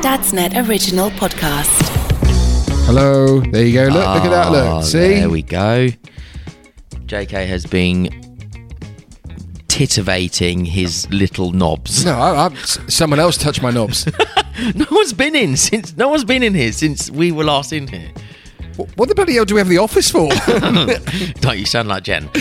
Dadsnet Original Podcast. Hello. There you go. Look at that. Look. See? There we go. JK has been titivating his little knobs. No, someone else touched my knobs. No one's been in here since we were last in here. What the bloody hell do we have the office for? Don't you sound like Jen?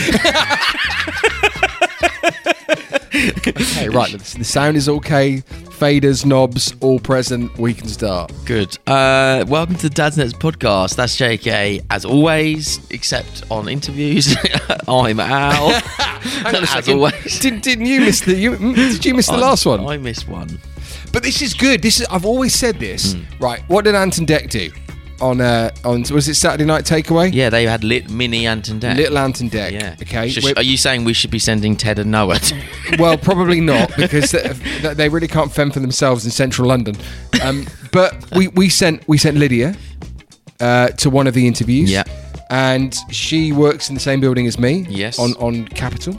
Okay, right. The sound is okay. Faders, knobs, all present. We can start. Good. Welcome to the Dadsnet podcast. That's JK, as always, except on interviews. I'm Al. Hang on a as second. always. Didn't you miss the? Did you miss the last one? I missed one. But this is good. I've always said this. Right. What did Ant and Dec do on was it Saturday Night Takeaway? Yeah, they had mini Ant and Dec. Little Ant and Dec. Yeah. Okay. Are you saying we should be sending Ted and Noah? Well, probably not, because they really can't fend for themselves in central London. But we sent Lydia to one of the interviews. Yeah. And she works in the same building as me. Yes. On Capital.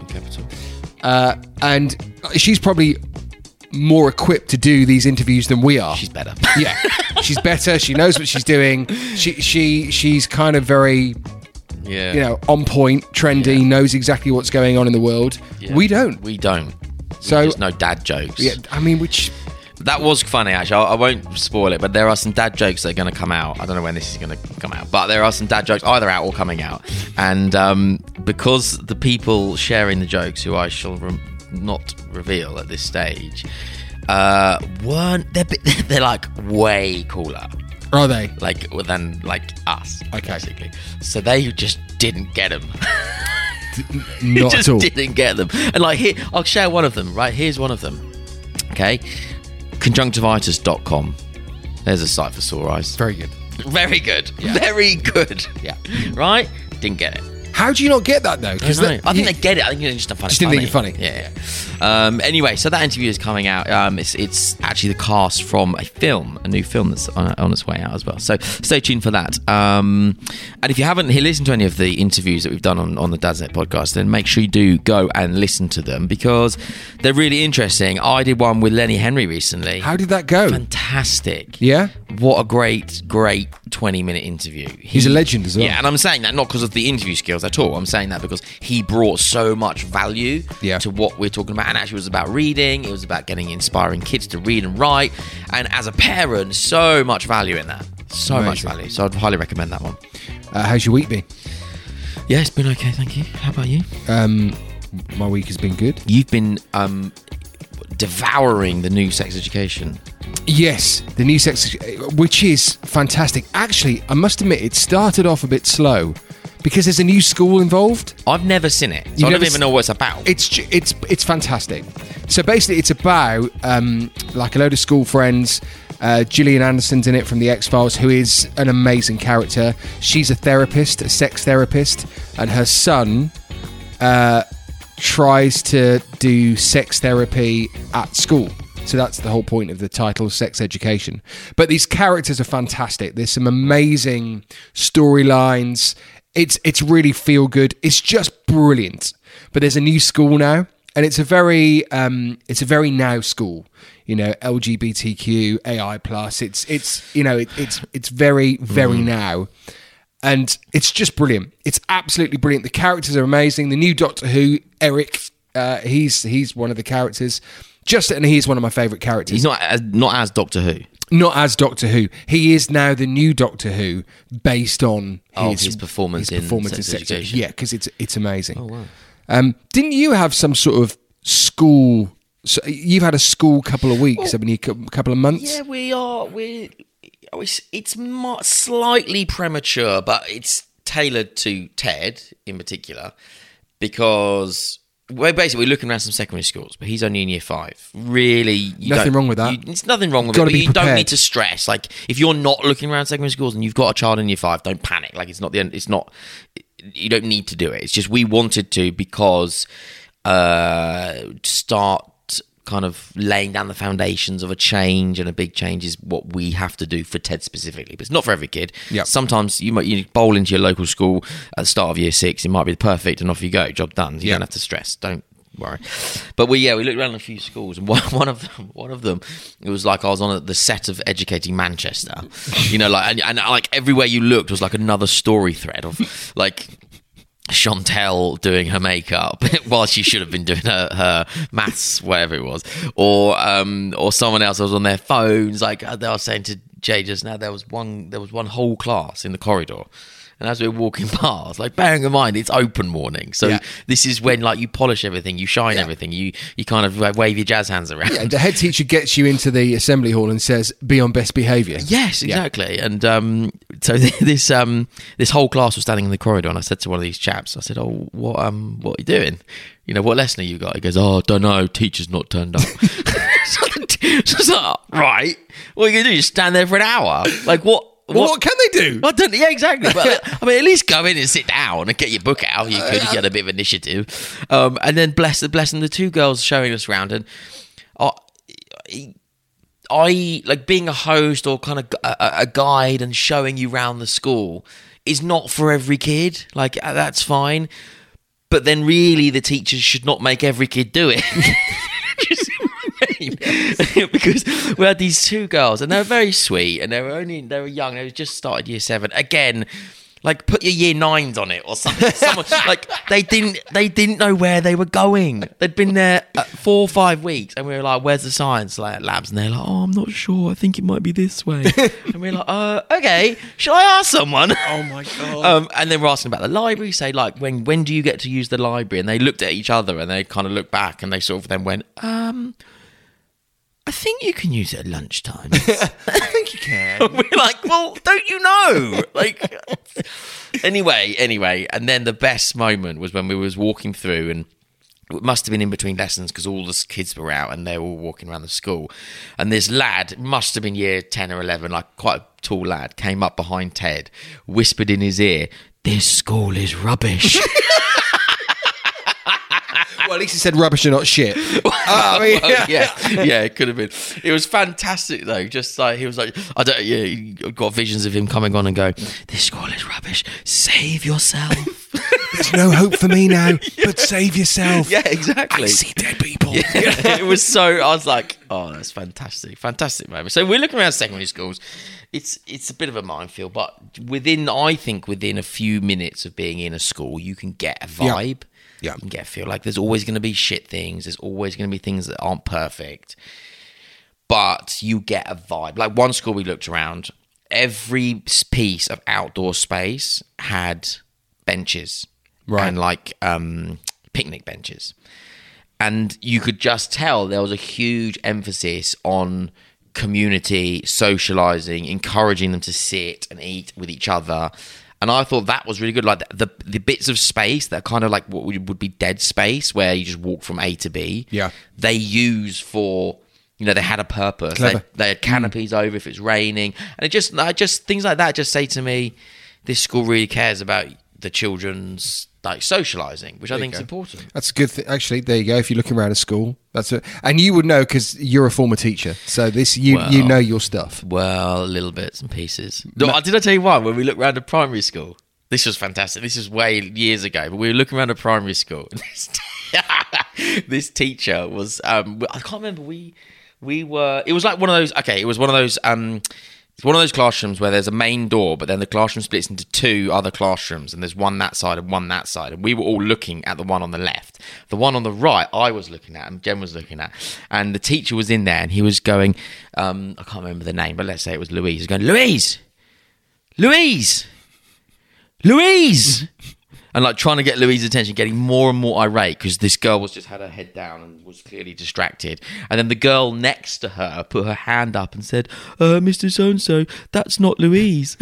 And she's probably more equipped to do these interviews than we are. She's better. Yeah. She's better. She knows what she's doing. She's kind of very, on point, trendy, knows exactly what's going on in the world. Yeah. We don't. So just no dad jokes. Yeah, I mean, that was funny, actually. I won't spoil it, but there are some dad jokes that are going to come out. I don't know when this is going to come out, but there are some dad jokes either out or coming out. And because the people sharing the jokes, who I shall not reveal at this stage, they're like way cooler. Are they? Than us, okay. Basically. So they just didn't get them. Not just at all. Didn't get them. And here, I'll share one of them. Right, here's one of them. Okay, conjunctivitis.com. There's a site for sore eyes. Very good. Very good. Yeah. Very good. Yeah. Right? Didn't get it. How do you not get that though? I think they get it. I think they just find it didn't think it funny. Yeah. Anyway, so that interview is coming out. It's actually the cast from a new film that's on its way out as well. So stay tuned for that. And if you haven't listened to any of the interviews that we've done on the Dadsnet podcast, then make sure you do go and listen to them, because they're really interesting. I did one with Lenny Henry recently. How did that go? Fantastic. Yeah? What a great 20-minute interview. He's a legend as well. Yeah, and I'm saying that not because of the interview skills at all. I'm saying that because he brought so much value to what we're talking about. And actually, it was about reading. It was about inspiring kids to read and write. And as a parent, so much value in that. So Amazing. much value. So I'd highly recommend that one. How's your week been? Yeah, it's been okay, thank you. How about you? My week has been good. You've been devouring the new Sex Education. Yes, the new Sex, which is fantastic. Actually, I must admit, it started off a bit slow because there's a new school involved. I've never seen it, so I don't even know what it's about. It's fantastic. So basically, it's about a load of school friends. Gillian Anderson's in it from The X-Files, who is an amazing character. She's a therapist, a sex therapist, and her son tries to do sex therapy at school. So that's the whole point of the title, Sex Education. But these characters are fantastic. There's some amazing storylines. It's really feel good. It's just brilliant. But there's a new school now, and it's a very now school. LGBTQ, AI plus. It's very now, and it's just brilliant. It's absolutely brilliant. The characters are amazing. The new Doctor Who, Eric, he's one of the characters. And he's one of my favourite characters. He's not as Doctor Who. Not as Doctor Who. He is now the new Doctor Who, based on his performance in Sex Education. Yeah, because it's amazing. Oh wow! Didn't you have some sort of school? So you've had a school couple of weeks, haven't you? Couple of months. Yeah, we are. It's slightly premature, but it's tailored to Ted in particular, because we're looking around some secondary schools, but he's only in year 5. Really, nothing wrong with that. It's nothing wrong with it, but you don't need to stress. If you're not looking around secondary schools and you've got a child in year 5, don't panic. It's not the end. It's not. You don't need to do it. It's just we wanted to, because start kind of laying down the foundations of a change, and a big change is what we have to do for Ted specifically. But it's not for every kid. Yep. Sometimes you bowl into your local school at the start of year 6. It might be perfect, and off you go. Job done. You don't have to stress. Don't worry. But we looked around a few schools, and one of them, it was like I was on the set of Educating Manchester, you know, like and like everywhere you looked was like another story thread of like Chantel doing her makeup while she should have been doing her maths, whatever it was, or someone else was on their phones. Like they were saying to Jay just now, there was one whole class in the corridor. And as we were walking past, like bearing in mind it's open morning, so this is when like you polish everything, you shine everything, you kind of like, wave your jazz hands around. Yeah, the head teacher gets you into the assembly hall and says, "Be on best behaviour." Yes, exactly. Yeah. And so this whole class was standing in the corridor, and I said to one of these chaps, I said, "Oh, what are you doing? You know, what lesson have you got?" He goes, "Oh, don't know. Teacher's not turned up." So I was like, right, what are you gonna do? Just stand there for an hour? Like what? What can they do? Yeah, exactly. But I mean, at least go in and sit down and get your book out. You get a bit of initiative, and then bless them. The two girls showing us around, and I like being a host or kind of a guide and showing you around the school is not for every kid. Like that's fine, but then really the teachers should not make every kid do it. Because we had these two girls and they were very sweet and they were young, they just started year 7 again, like put your year 9s on it or something. Someone, like they didn't know where they were going. They'd been there 4 or 5 weeks and we were like, where's the science labs? And they're like, oh, I'm not sure, I think it might be this way. And we're like, okay, shall I ask someone? Oh my god. And then we're asking about the library, say like when do you get to use the library? And they looked at each other and they kind of looked back and they sort of then went, I think you can use it at lunchtime. I think you can. We're like, well, don't you know? Like, anyway, and then the best moment was when we was walking through, and it must have been in between lessons because all the kids were out and they were all walking around the school. And this lad, must have been year 10 or 11, like quite a tall lad, came up behind Ted, whispered in his ear, "This school is rubbish." Well, at least he said rubbish and not shit. Yeah, it could have been. It was fantastic though. Just like he was like, you got visions of him coming on and go, "This school is rubbish. Save yourself." There's no hope for me now, but save yourself. Yeah, exactly. I see dead people. Yeah, it was so. I was like, oh, that's fantastic moment. So we're looking around secondary schools. It's a bit of a minefield, but I think within a few minutes of being in a school, you can get a vibe. Yeah. You can get a feel like there's always going to be shit things. There's always going to be things that aren't perfect. But you get a vibe. Like one school we looked around, every piece of outdoor space had benches. Right. And like picnic benches. And you could just tell there was a huge emphasis on community, socialising, encouraging them to sit and eat with each other. And I thought that was really good. Like the bits of space that are kind of like what would be dead space where you just walk from A to B. Yeah. They use for, you know, they had a purpose. They had canopies over if it's raining. And I just things like that just say to me, this school really cares about the children's like socialising, which I think is important. That's a good thing. Actually, there you go. If you're looking around a school, and you would know because you're a former teacher. So you know your stuff. Well, little bits and pieces. Did I tell you one when we looked around a primary school? This was fantastic. This was way years ago, but we were looking around a primary school. This teacher was I can't remember. We were. It was like one of those. Okay, it was one of those. It's one of those classrooms where there's a main door, but then the classroom splits into 2 other classrooms, and there's one that side and one that side. And we were all looking at the one on the left. The one on the right, I was looking at, and Jen was looking at. And the teacher was in there, and he was going, I can't remember the name, but let's say it was Louise. He was going, Louise! And like trying to get Louise's attention, getting more and more irate because this girl was just had her head down and was clearly distracted. And then the girl next to her put her hand up and said, Mr. So-and-so, that's not Louise.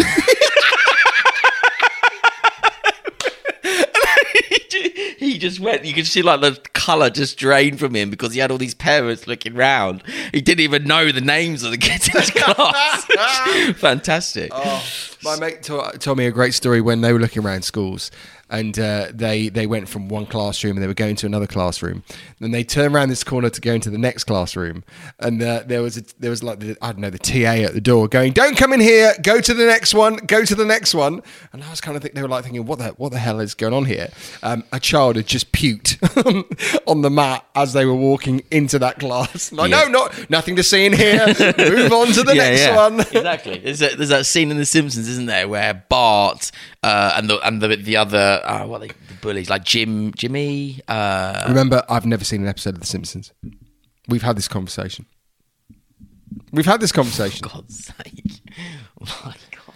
He just went, you could see like the colour just drain from him because he had all these parents looking round. He didn't even know the names of the kids in his class. Fantastic. Oh, my mate told me a great story when they were looking around schools. and they went from one classroom and they were going to another classroom. Then they turned around this corner to go into the next classroom, and there was like the TA at the door going, "Don't come in here. Go to the next one. Go to the next one." And I was kind of they were like thinking, "What the hell is going on here?" A child had just puked on the mat as they were walking into that class. Like, no, nothing to see in here. Move on to the next one. Exactly. There's that scene in The Simpsons, isn't there, where Bart and the other the bullies, like Jimmy. Remember, I've never seen an episode of The Simpsons. We've had this conversation. For God's sake! Oh my God.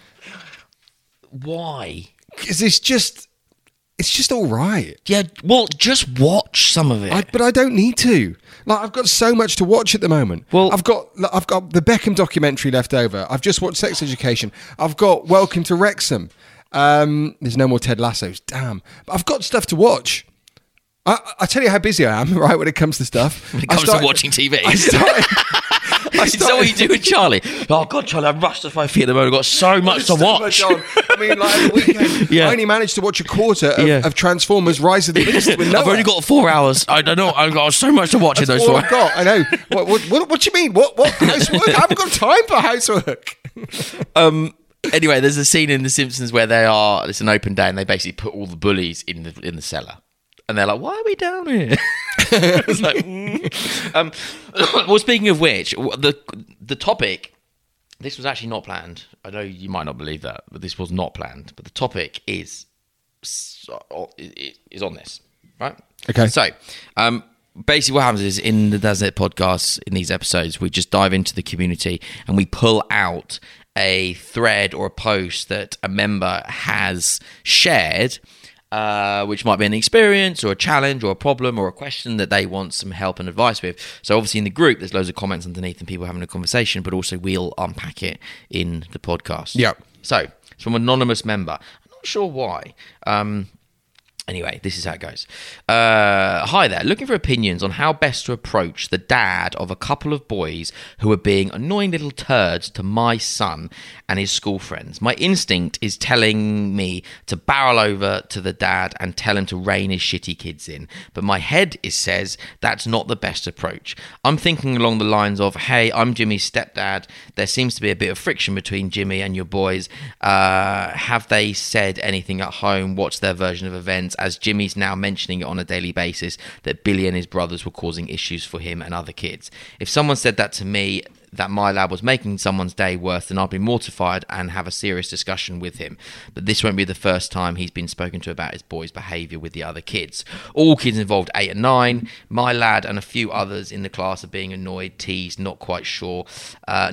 Why? Because it's just all right. Yeah, well, just watch some of it. But I don't need to. Like, I've got so much to watch at the moment. Well, I've got the Beckham documentary left over. I've just watched Sex Education. I've got Welcome to Wrexham. There's no more Ted Lassos. Damn. But I've got stuff to watch. I tell you how busy I am, right, when it comes to stuff. When it comes to watching TV. Is that what you do with Charlie? Oh, God, Charlie, I'm rushed off my feet at the moment. I've got so much to watch. I mean, like, over the weekend, I only managed to watch a quarter of Transformers Rise of the Beast with Noah. I've only got 4 hours. I don't know. I've got so much to watch in those 4 hours. I've got. I know. What do you mean? What housework? I haven't got time for housework. Anyway, there's a scene in The Simpsons where it's an open day and they basically put all the bullies in the cellar. And they're like, "Why are we down here?" It's like, well, speaking of which, the topic, this was actually not planned. I know you might not believe that, but this was not planned. But the topic is on this, right? Okay. So, basically what happens is in the Dad's Net podcast, in these episodes, we just dive into the community and we pull out a thread or a post that a member has shared, which might be an experience or a challenge or a problem or a question that they want some help and advice with. So obviously in the group, there's loads of comments underneath and people having a conversation, but also we'll unpack it in the podcast. Yeah. So it's from an anonymous member. I'm not sure why. Anyway, this is how it goes. Hi there. Looking for opinions on how best to approach the dad of a couple of boys who are being annoying little turds to my son and his school friends. My instinct is telling me to barrel over to the dad and tell him to rein his shitty kids in. But my head says that's not the best approach. I'm thinking along the lines of, hey, I'm Jimmy's stepdad. There seems to be a bit of friction between Jimmy and your boys. Have they said anything at home? What's their version of events? As Jimmy's now mentioning it on a daily basis that Billy and his brothers were causing issues for him and other kids. If someone said that to me, that my lad was making someone's day worse, then I'd be mortified and have a serious discussion with him. But this won't be the first time he's been spoken to about his boy's behaviour with the other kids. All kids involved 8 and 9. My lad and a few others in the class are being annoyed, teased, not quite sure, but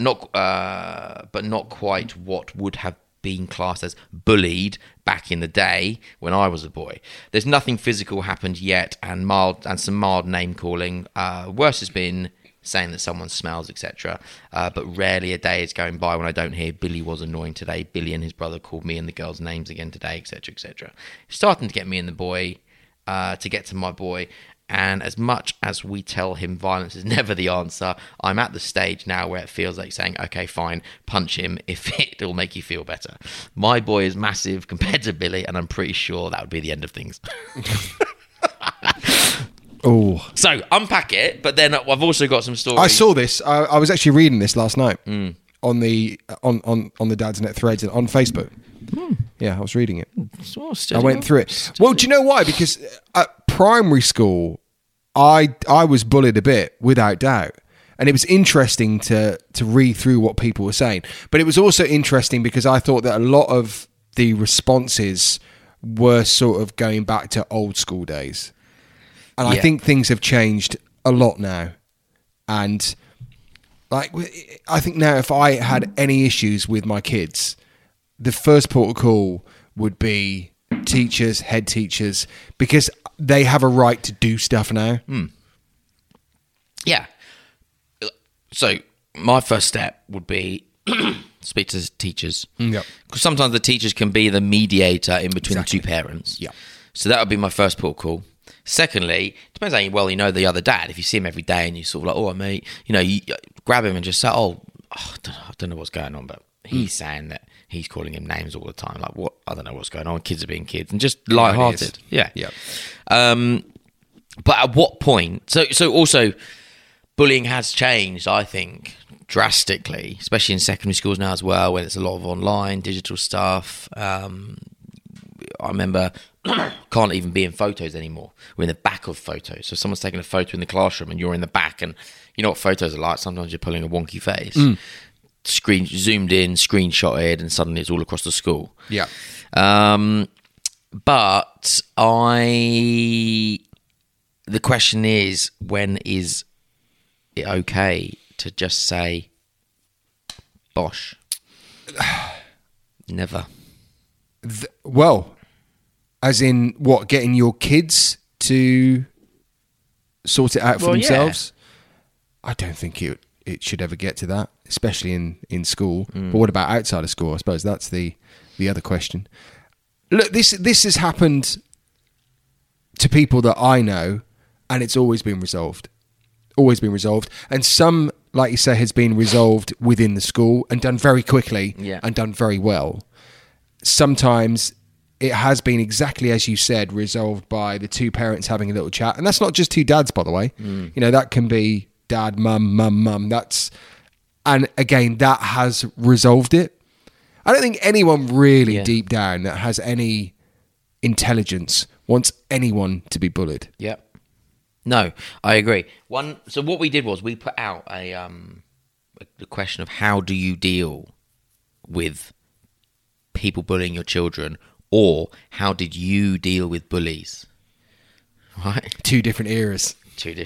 not quite what would have been classed as bullied back in the day when I was a boy. There's nothing physical happened yet, and some mild name calling. Worse has been saying that someone smells, etc. But rarely a day is going by when I don't hear Billy was annoying today. Billy and his brother called me and the girls' names again today, etc., etc. It's starting to get me and the boy, to get to my boy. And as much as we tell him violence is never the answer, I'm at the stage now where it feels like saying, okay, fine, punch him if it'll make you feel better. My boy is massive compared to Billy, and I'm pretty sure that would be the end of things. Oh, so unpack it, but then I've also got some stories. I saw this. I was actually reading this last night on the Dad's Net threads on Facebook. Yeah, I was reading it. I went through it. Well, do you know why? Because at primary school, I was bullied a bit, without doubt. And it was interesting to read through what people were saying. But it was also interesting because I thought that a lot of the responses were sort of going back to old school days. And I think things have changed a lot now. And like, I think now if I had any issues with my kids, the first port of call would be teachers, head teachers, because they have a right to do stuff now. Yeah. So my first step would be speak to teachers. Yep. Because sometimes the teachers can be the mediator in between the two parents. Yeah. So that would be my first port of call. Secondly, depends how well you know the other dad. If you see him every day and you sort of like, oh, mate, you grab him and just say, I don't know what's going on, but he's saying that he's calling him names all the time. Like, what? I don't know what's going on. Kids are being kids, and just lighthearted. Yeah. But at what point? So also, bullying has changed, I think, drastically, especially in secondary schools now as well, when it's a lot of online, digital stuff. I remember, can't even be in photos anymore. We're in the back of photos. So someone's taking a photo in the classroom and you're in the back, and you know what photos are like. Sometimes you're pulling a wonky face. Screen zoomed in, screenshotted, and suddenly it's all across the school. Yeah. But the question is, when is it okay to just say, bosh? Never. Well, as in what, getting your kids to sort it out for themselves? Yeah. I don't think it should ever get to that, especially in school. But what about outside of school? I suppose that's the other question. Look, this has happened to people that I know, and it's always been resolved. Always been resolved. And some, like you say, has been resolved within the school and done very quickly and done very well. Sometimes it has been exactly as you said, resolved by the two parents having a little chat. And that's not just two dads, by the way. You know, that can be dad, mum, mum. And again, that has resolved it. I don't think anyone really deep down that has any intelligence wants anyone to be bullied. Yep. No, I agree. So what we did was we put out the question of how do you deal with people bullying your children, or how did you deal with bullies? Right? Two different eras.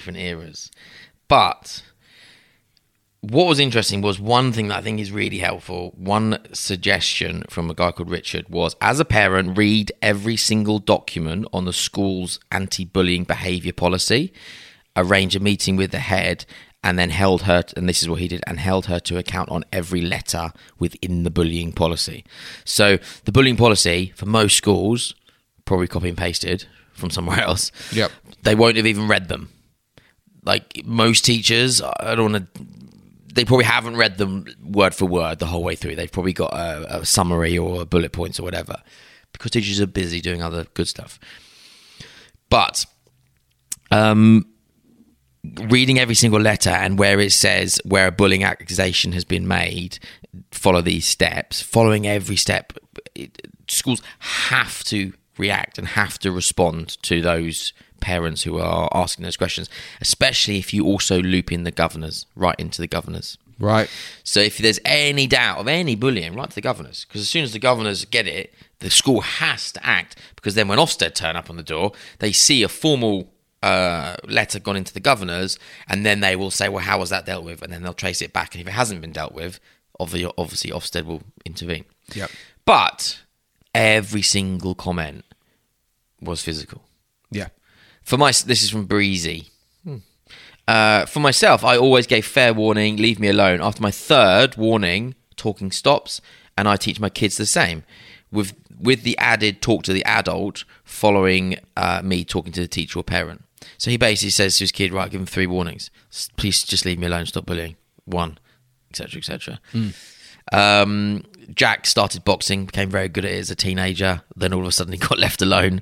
But what was interesting was one thing that I think is really helpful. One suggestion from a guy called Richard was, as a parent, read every single document on the school's anti-bullying behaviour policy, arrange a meeting with the head, and then held her, and this is what he did, and held her to account on every letter within the bullying policy. So the bullying policy for most schools, probably copy and pasted from somewhere else. Yep. They won't have even read them. Like most teachers, I don't want to... They probably haven't read them word for word the whole way through. They've probably got a summary or bullet points or whatever, because teachers are busy doing other good stuff. But reading every single letter, and where it says where a bullying accusation has been made, follow these steps. Following every step, schools have to react and have to respond to those parents who are asking those questions, especially if you also loop in the governors, right into the governors. Right. So if there's any doubt of any bullying, right to the governors, because as soon as the governors get it, the school has to act, because then when Ofsted turn up on the door, they see a formal letter gone into the governors, and then they will say, well, how was that dealt with? And then they'll trace it back, and if it hasn't been dealt with, obviously Ofsted will intervene. Yep. But every single comment was physical. Yeah. This is from Breezy. For myself, I always gave fair warning, leave me alone. After my third warning, talking stops, and I teach my kids the same. With the added talk to the adult following me talking to the teacher or parent. So he basically says to his kid, right, give him 3 warnings. Please just leave me alone, stop bullying. 1, etc., etc. Jack started boxing, became very good at it as a teenager. Then all of a sudden he got left alone.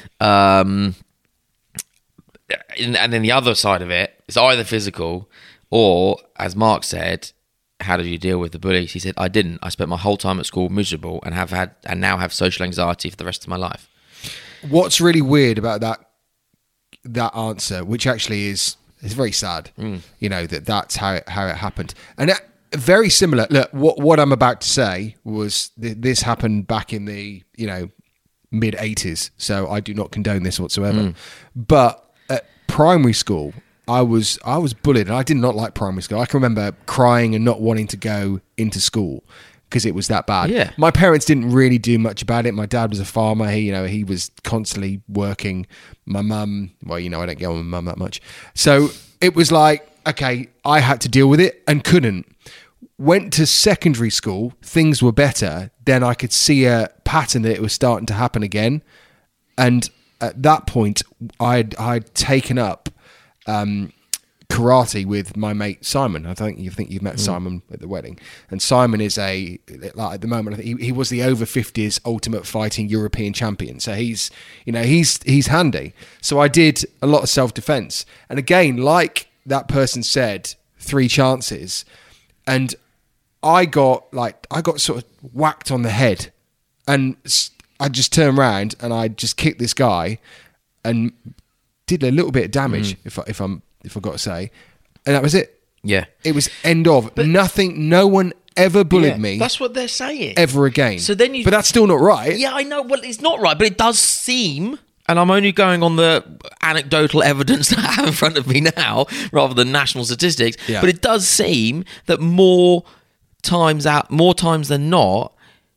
And then the other side of it is either physical or, as Mark said, how did you deal with the bullies? He said, I didn't. I spent my whole time at school miserable and now have social anxiety for the rest of my life. What's really weird about that answer, which actually is very sad, you know, that's how it happened. And very similar. Look, what I'm about to say was this happened back in the, you know, mid 80s. So I do not condone this whatsoever. But at primary school, I was bullied, and I did not like primary school. I can remember crying and not wanting to go into school because it was that bad. Yeah. My parents didn't really do much about it. My dad was a farmer. He was constantly working. My mum, well, you know, I don't get on with my mum that much. So it was like, okay, I had to deal with it and couldn't. Went to secondary school, things were better. Then I could see a pattern that it was starting to happen again. And at that point, I'd taken up karate with my mate Simon. I think you've met Simon at the wedding, and Simon is at the moment I think he was the over 50s Ultimate Fighting European champion. So he's handy. So I did a lot of self-defense, and again, like that person said, 3 chances, and I got sort of whacked on the head, and I just turned around and I just kicked this guy and did a little bit of damage, if I've got to say, and that was it. Yeah, it was end of. But nothing. No one ever bullied me. That's what they're saying. Ever again. So then but that's still not right. Yeah, I know. Well, it's not right, but it does seem. And I'm only going on the anecdotal evidence that I have in front of me now, rather than national statistics. Yeah. But it does seem that more times than not,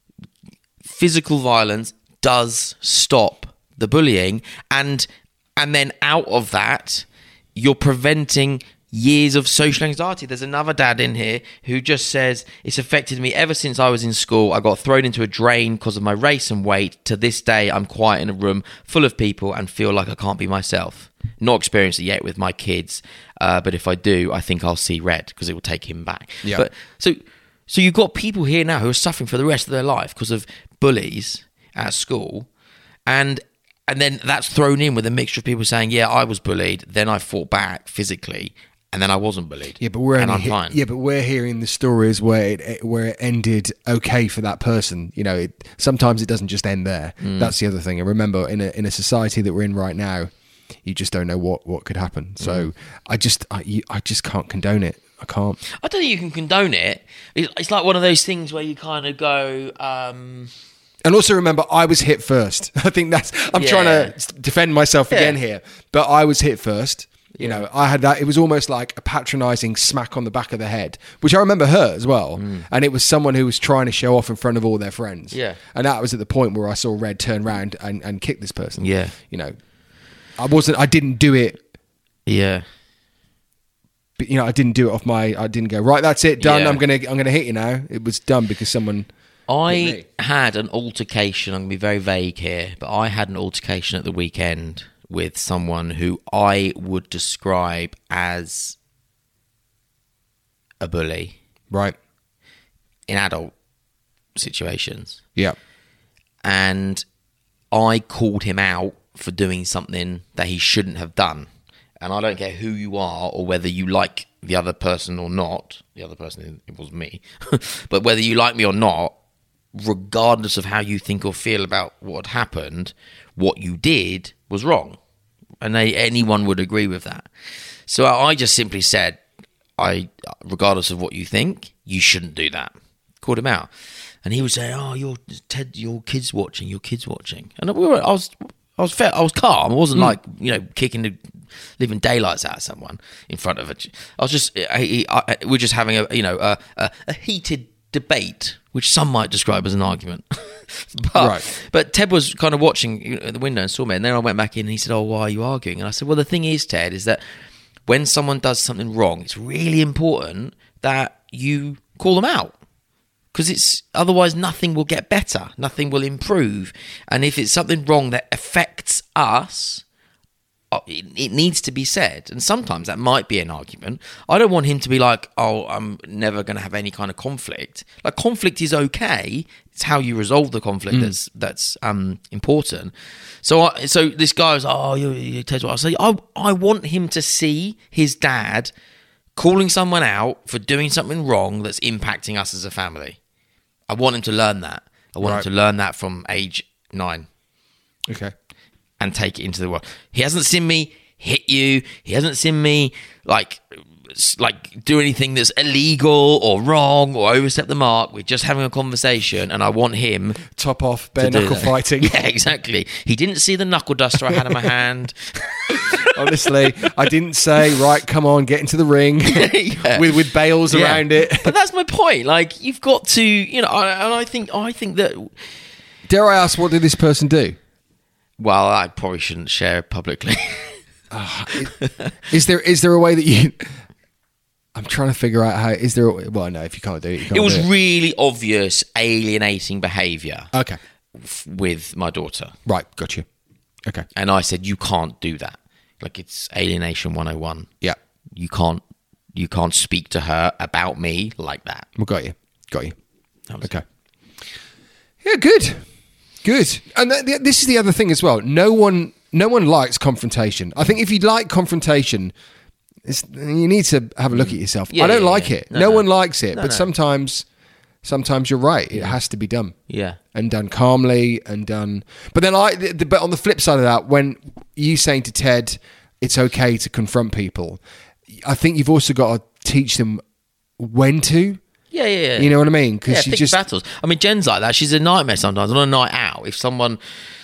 physical violence does stop the bullying, and then out of that, you're preventing years of social anxiety. There's another dad in here who just says, it's affected me ever since I was in school. I got thrown into a drain because of my race and weight. To this day, I'm quiet in a room full of people and feel like I can't be myself. Not experienced it yet with my kids, but if I do, I think I'll see red because it will take him back. Yeah. But so you've got people here now who are suffering for the rest of their life because of bullies at school, and then that's thrown in with a mixture of people saying, yeah, I was bullied, then I fought back physically, and then I wasn't bullied. Yeah, but I'm fine. Yeah, but we're hearing the stories where it ended okay for that person. You know, sometimes it doesn't just end there. That's the other thing. And remember, in a society that we're in right now, you just don't know what could happen. So I just can't condone it. I can't. I don't think you can condone it. It's like one of those things where you kind of go. And also remember, I was hit first. I think I'm trying to defend myself again here, but I was hit first. You know, I had that. It was almost like a patronising smack on the back of the head, which I remember hurt as well. And it was someone who was trying to show off in front of all their friends. Yeah. And that was at the point where I saw Red turn around and kick this person. Yeah. You know, I didn't do it. Yeah. But, you know, I didn't do it I didn't go, right, that's it, done. Yeah. I'm gonna hit you now. It was done because someone. I had an altercation. I'm going to be very vague here, but I had an altercation at the weekend with someone who I would describe as a bully. Right. In adult situations. Yeah. And I called him out for doing something that he shouldn't have done. And I don't care who you are or whether you like the other person or not. The other person, it was me. But whether you like me or not, regardless of how you think or feel about what happened, what you did was wrong. And anyone would agree with that. So I just simply said, regardless of what you think, you shouldn't do that. Called him out. And he would say, oh, Ted, your kid's watching. And I was fair. I was calm. I wasn't like, kicking the living daylights out of someone in front of it. I was just, we're just having a heated debate, which some might describe as an argument. But Ted was kind of watching at the window and saw me, and then I went back in and he said, oh, why are you arguing? And I said, well, the thing is, Ted, is that when someone does something wrong, it's really important that you call them out, because otherwise nothing will get better, nothing will improve. And if it's something wrong that affects us, it needs to be said. And sometimes that might be an argument. I don't want him to be like, oh, I'm never going to have any kind of conflict. Like, conflict is okay. It's how you resolve the conflict that's important. So this guy was, oh, you're Ted. I say, I want him to see his dad calling someone out for doing something wrong that's impacting us as a family. I want him to learn that. I want him to learn that from age 9. Okay. And take it into the world. He hasn't seen me hit you. He hasn't seen me like do anything that's illegal or wrong or overstep the mark. We're just having a conversation, and I want him top off bare knuckle fighting. Yeah, exactly. He didn't see the knuckle duster I had in my hand. Honestly, I didn't say, right, come on, get into the ring with bales around it. But that's my point. Like, you've got to, and I think that. Dare I ask, what did this person do? Well, I probably shouldn't share it publicly. Is there a way that you? I'm trying to figure out how. Is there? Well, no. If you can't do it, you can't. It was really obvious alienating behaviour. Okay. With my daughter. Right. Got you. Okay. And I said, you can't do that. Like, it's alienation 101. Yeah. you can't speak to her about me like that. Well, got you. That was Okay. Yeah, good. And this is the other thing as well. No one likes confrontation. I think if you like confrontation, you need to have a look at yourself. Yeah, I don't yeah, like yeah. it. No, No no. one likes it. No, But no. sometimes you're right. It has to be done. Yeah. And done calmly and done. But then but on the flip side of that, when you saying to Ted, it's okay to confront people, I think you've also got to teach them when to. Yeah. You know what I mean? Yeah, Because you pick just battles. I mean, Jen's like that. She's a nightmare sometimes. On a night out, if someone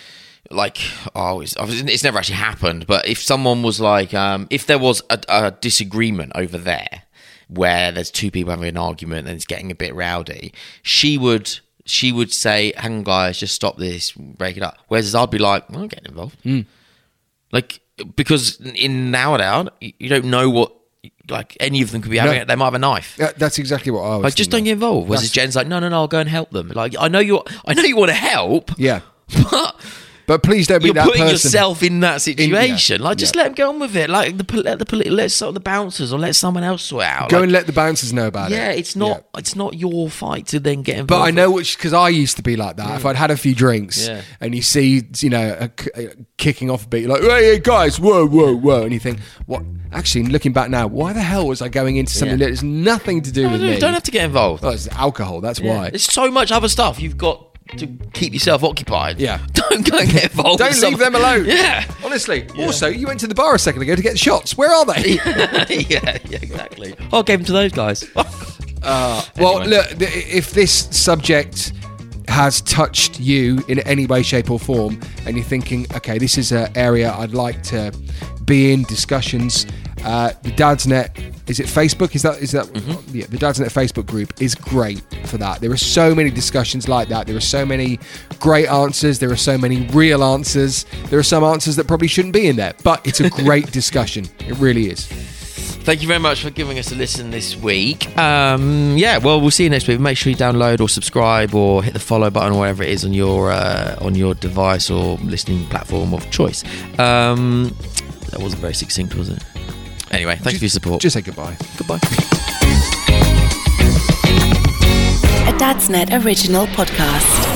it's never actually happened, but if someone was like, if there was a disagreement over there where there's two people having an argument and it's getting a bit rowdy, she would say, "Hang on, guys, just stop this, break it up." Whereas I'd be like, "I'm not getting involved," like because in nowadays you don't know what. Like any of them could be having it. They might have a knife. Yeah, that's exactly what I was. Like, just don't get involved. Whereas Jen's like, no, I'll go and help them. Like, I know you want to help. Yeah. But But please don't be you're that putting person. yourself in that situation. yeah, Like, just let them get on with it. Like, let some of the bouncers or let someone else sort it out. Go Like, and let the bouncers know about it. yeah, it's not your fight to then get involved. But I know because I used to be like that. If I'd had a few drinks Yeah. and you see, a kicking off a beat, you're like, hey guys, whoa, and you think, what? Actually, looking back now, why the hell was I going into something that has nothing to do with me? You don't have to get involved. Oh, it's alcohol. That's Yeah. why. There's so much other stuff you've got to keep yourself occupied. Yeah. Don't go and get involved. Don't with leave them alone. Yeah. Honestly. Also, you went to the bar a second ago to get shots. Where are they? yeah, exactly. I gave them to those guys. Well, Anyway. look, if this subject has touched you in any way, shape, or form, and you're thinking, okay, this is an area I'd like to be in discussions, the Dad's Net, is it Facebook? Is that? Mm-hmm. Yeah, the Dad's Net Facebook group is great for that. There are so many discussions like that. There are so many great answers. There are so many real answers. There are some answers that probably shouldn't be in there, but it's a great discussion. It really is. Thank you very much for giving us a listen this week. We'll see you next week. Make sure you download or subscribe or hit the follow button or whatever it is on your device or listening platform of choice. That wasn't very succinct, was it? Anyway, thank you for your support. Just say goodbye. Goodbye. A Dad's Net original podcast.